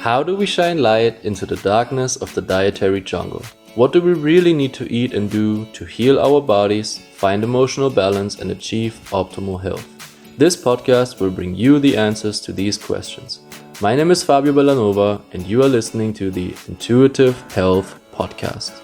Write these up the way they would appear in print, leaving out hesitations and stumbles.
How do we shine light into the darkness of the dietary jungle? What do we really need to eat and do to heal our bodies, find emotional balance, and achieve optimal health? This podcast will bring you the answers to these questions. My name is Fabio Bellanova, and you are listening to the Intuitive Health Podcast.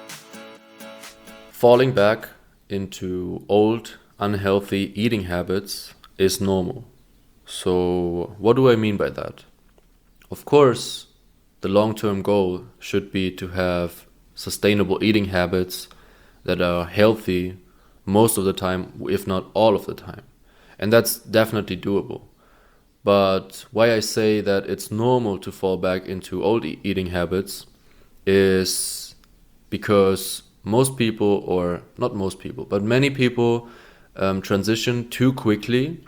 Falling back into old, unhealthy eating habits is normal. So, what do I mean by that? Of course, the long-term goal should be to have sustainable eating habits that are healthy most of the time, if not all of the time. And that's definitely doable. But why I say that it's normal to fall back into old eating habits is because most people, or not most people, but many people transition too quickly.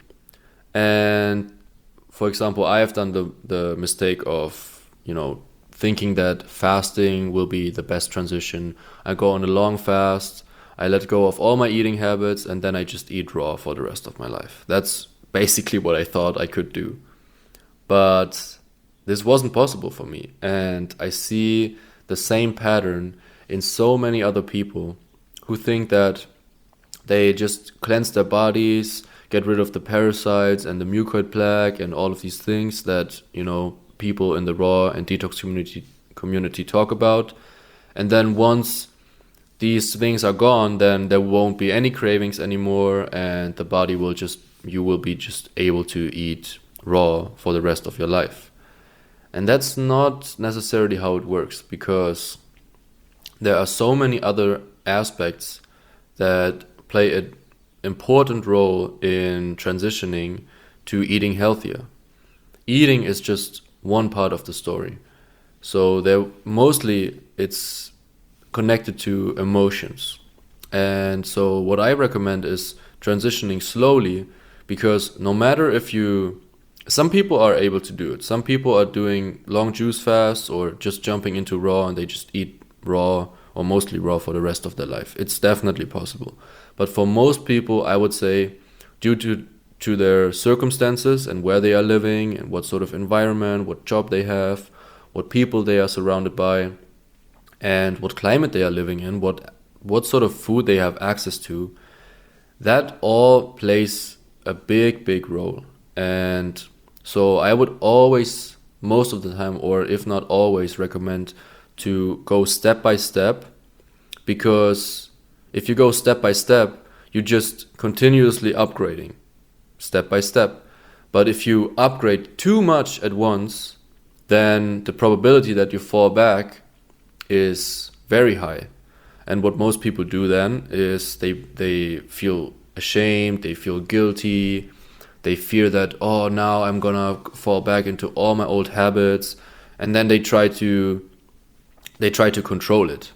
And for example, I have done the mistake of, thinking that fasting will be the best transition. I go on a long fast, I let go of all my eating habits, and then I just eat raw for the rest of my life. That's basically what I thought I could do. But this wasn't possible for me. And I see the same pattern in so many other people who think that they just cleanse their bodies, get rid of the parasites and the mucoid plaque and all of these things that, people in the raw and detox community talk about. And then once these things are gone, then there won't be any cravings anymore, and the body you will be just able to eat raw for the rest of your life. And that's not necessarily how it works, because there are so many other aspects that play an important role in transitioning to eating healthier. Eating is just one part of the story. So it's connected to emotions. And so what I recommend is transitioning slowly, because no matter some people are able to do it. Some people are doing long juice fasts or just jumping into raw, and they just eat raw or mostly raw for the rest of their life. It's definitely possible. But for most people, I would say, due to their circumstances and where they are living and what sort of environment, what job they have, what people they are surrounded by, and what climate they are living in, what sort of food they have access to, that all plays a big, big role. And so I would always, most of the time, or if not always, recommend to go step by step, because if you go step by step, you're just continuously upgrading step by step. But if you upgrade too much at once, then the probability that you fall back is very high. And what most people do then is they feel ashamed, they feel guilty, they fear that, oh, now I'm gonna fall back into all my old habits, and then they try to control it.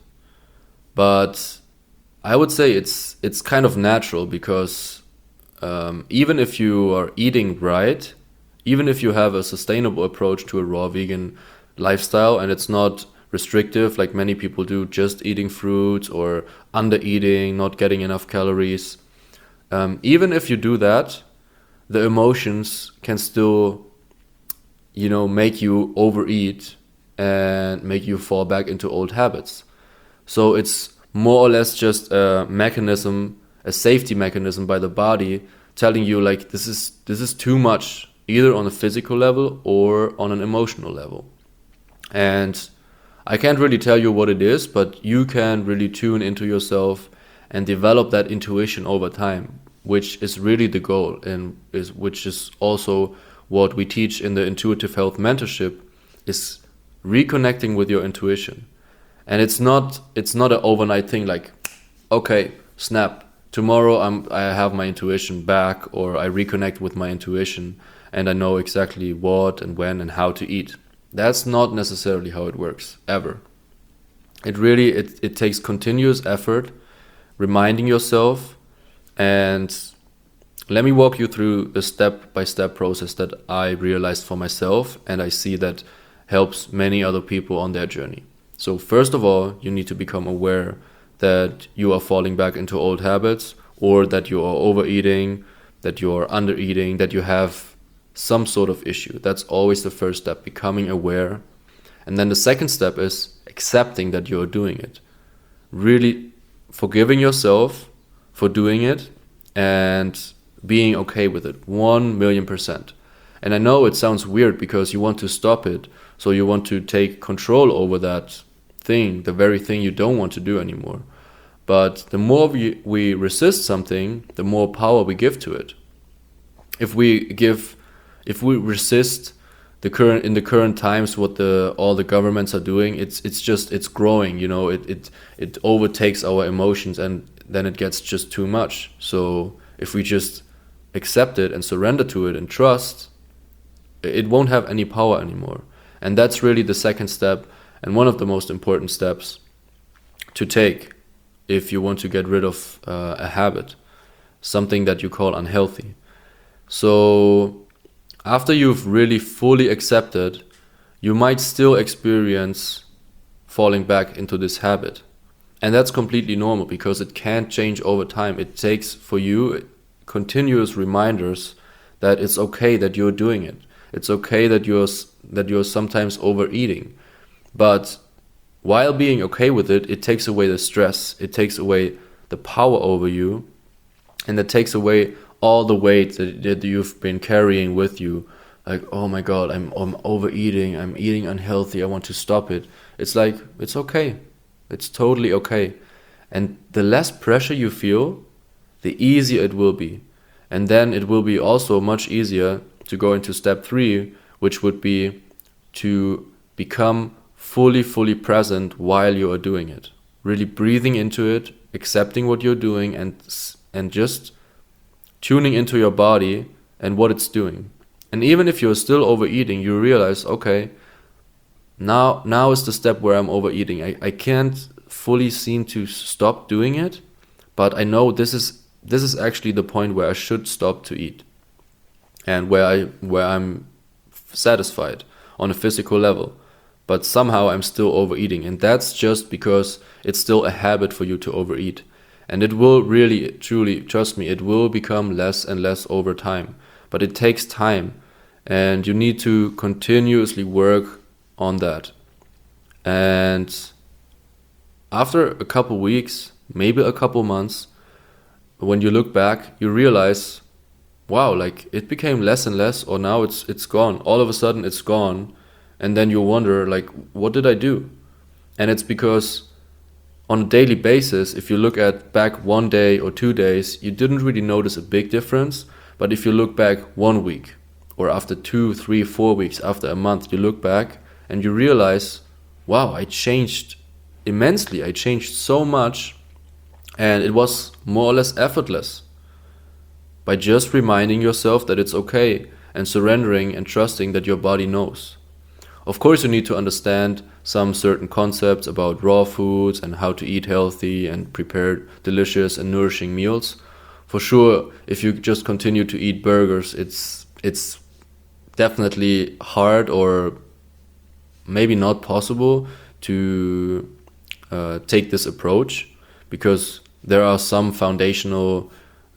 But I would say it's kind of natural, because even if you are eating right, even if you have a sustainable approach to a raw vegan lifestyle, and it's not restrictive like many people do, just eating fruits or under eating, not getting enough calories, even if you do that, the emotions can still, make you overeat and make you fall back into old habits. So it's more or less just a safety mechanism by the body telling you, like, this is too much, either on a physical level or on an emotional level. And I can't really tell you what it is, but you can really tune into yourself and develop that intuition over time, which is really the goal, and which is also what we teach in the Intuitive Health Mentorship, is reconnecting with your intuition. And it's not an overnight thing, like, okay, snap, tomorrow I have my intuition back, or I reconnect with my intuition and I know exactly what and when and how to eat. That's not necessarily how it works, ever. It takes continuous effort, reminding yourself. And let me walk you through the step-by-step process that I realized for myself, and I see that helps many other people on their journey. So first of all, you need to become aware that you are falling back into old habits, or that you are overeating, that you are under eating, that you have some sort of issue. That's always the first step, becoming aware. And then the second step is accepting that you're doing it. Really forgiving yourself for doing it and being okay with it, 1,000,000%. And I know it sounds weird because you want to stop it, so you want to take control over that thing, the very thing you don't want to do anymore. But the more we resist something, the more power we give to it. If we resist in the current times what all the governments are doing, it's growing, it overtakes our emotions, and then it gets just too much. So if we just accept it and surrender to it and trust, it won't have any power anymore. And that's really the second step, and one of the most important steps to take if you want to get rid of a habit, something that you call unhealthy. So after you've really fully accepted, you might still experience falling back into this habit. And that's completely normal because it can't change over time. It takes for you continuous reminders that it's okay that you're doing it. It's okay that you're sometimes overeating. But while being okay with it, it takes away the stress. It takes away the power over you. And it takes away all the weight that you've been carrying with you. Like, oh my God, I'm overeating. I'm eating unhealthy. I want to stop it. It's like, it's okay. It's totally okay. And the less pressure you feel, the easier it will be. And then it will be also much easier to go into step 3, which would be to become fully present while you are doing it. Really breathing into it, accepting what you're doing, and just tuning into your body and what it's doing. And even if you're still overeating, you realize, okay, now is the step where I'm overeating. I can't fully seem to stop doing it, but I know this is actually the point where I should stop to eat, and where I'm satisfied on a physical level. But somehow I'm still overeating, and that's just because it's still a habit for you to overeat. And it will really, truly, trust me, it will become less and less over time. But it takes time, and you need to continuously work on that. And after a couple weeks, maybe a couple months, when you look back, you realize, wow, like it became less and less, or now it's gone. All of a sudden it's gone. And then you wonder, like, what did I do? And it's because on a daily basis, if you look at back 1 day or 2 days, you didn't really notice a big difference. But if you look back 1 week, or after 2, 3, 4 weeks, after a month, you look back and you realize, wow, I changed immensely. I changed so much, and it was more or less effortless. By just reminding yourself that it's okay, and surrendering and trusting that your body knows. Of course, you need to understand some certain concepts about raw foods and how to eat healthy and prepare delicious and nourishing meals. For sure, if you just continue to eat burgers, it's definitely hard, or maybe not possible to take this approach, because there is some foundational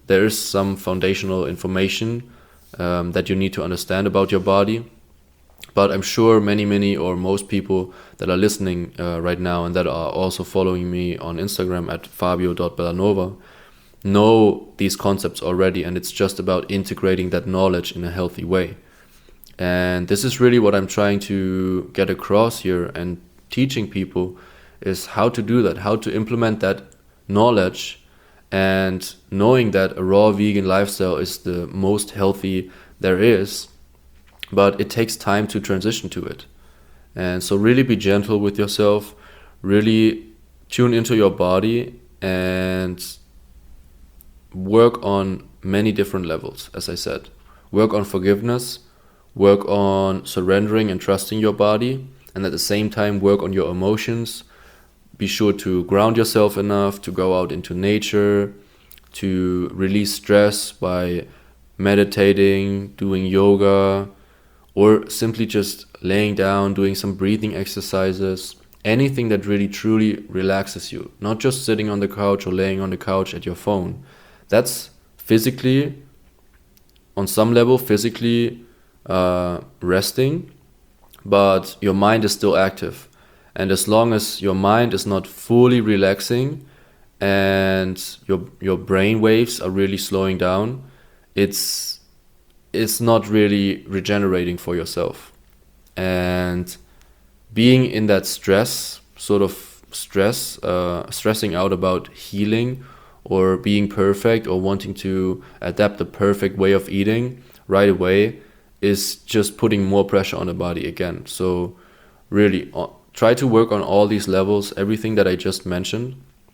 information that you need to understand about your body. But I'm sure many or most people that are listening right now, and that are also following me on Instagram at fabio.bellanova, know these concepts already, and it's just about integrating that knowledge in a healthy way. And this is really what I'm trying to get across here, and teaching people is how to do that, how to implement that knowledge, and knowing that a raw vegan lifestyle is the most healthy there is. But it takes time to transition to it. And so really be gentle with yourself, really tune into your body, and work on many different levels, as I said. Work on forgiveness, work on surrendering and trusting your body, and at the same time work on your emotions. Be sure to ground yourself enough to go out into nature, to release stress by meditating, doing yoga, or simply just laying down, doing some breathing exercises, anything that really truly relaxes you. Not just sitting on the couch or laying on the couch at your phone. That's physically, on some level, physically resting, but your mind is still active. And as long as your mind is not fully relaxing and your brain waves are really slowing down, it's not really regenerating for yourself. And being in that stressing out about healing or being perfect or wanting to adapt the perfect way of eating right away is just putting more pressure on the body again. So really try to work on all these levels, everything that I just mentioned,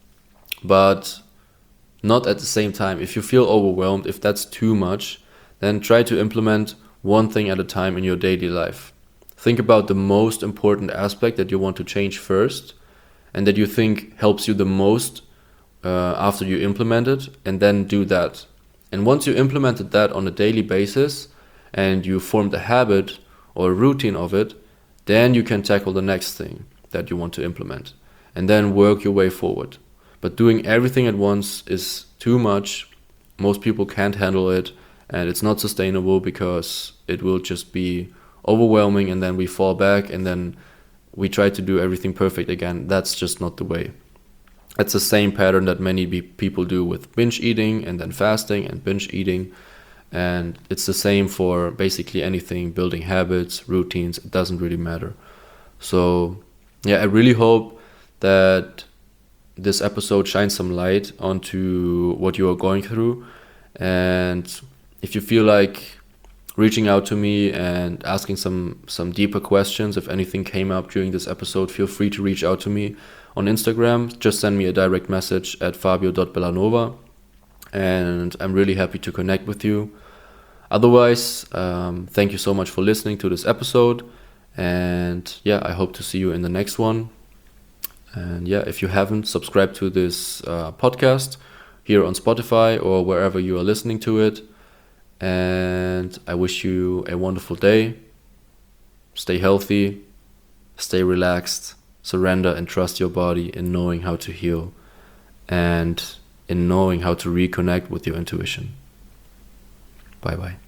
but not at the same time. If you feel overwhelmed, if that's too much, then try to implement one thing at a time in your daily life. Think about the most important aspect that you want to change first and that you think helps you the most after you implement it, and then do that. And once you implemented that on a daily basis and you formed a habit or a routine of it, then you can tackle the next thing that you want to implement and then work your way forward. But doing everything at once is too much. Most people can't handle it, and it's not sustainable because it will just be overwhelming, and then we fall back and then we try to do everything perfect again. That's just not the way. It's the same pattern that many people do with binge eating and then fasting and binge eating. And it's the same for basically anything, building habits, routines, it doesn't really matter. So yeah, I really hope that this episode shines some light onto what you are going through. And if you feel like reaching out to me and asking some deeper questions, if anything came up during this episode, feel free to reach out to me on Instagram. Just send me a direct message at fabio.bellanova, and I'm really happy to connect with you. Otherwise, thank you so much for listening to this episode, and yeah, I hope to see you in the next one. And yeah, if you haven't subscribed to this podcast here on Spotify or wherever you are listening to it, and I wish you a wonderful day. Stay healthy, stay relaxed, surrender and trust your body in knowing how to heal and in knowing how to reconnect with your intuition. Bye bye.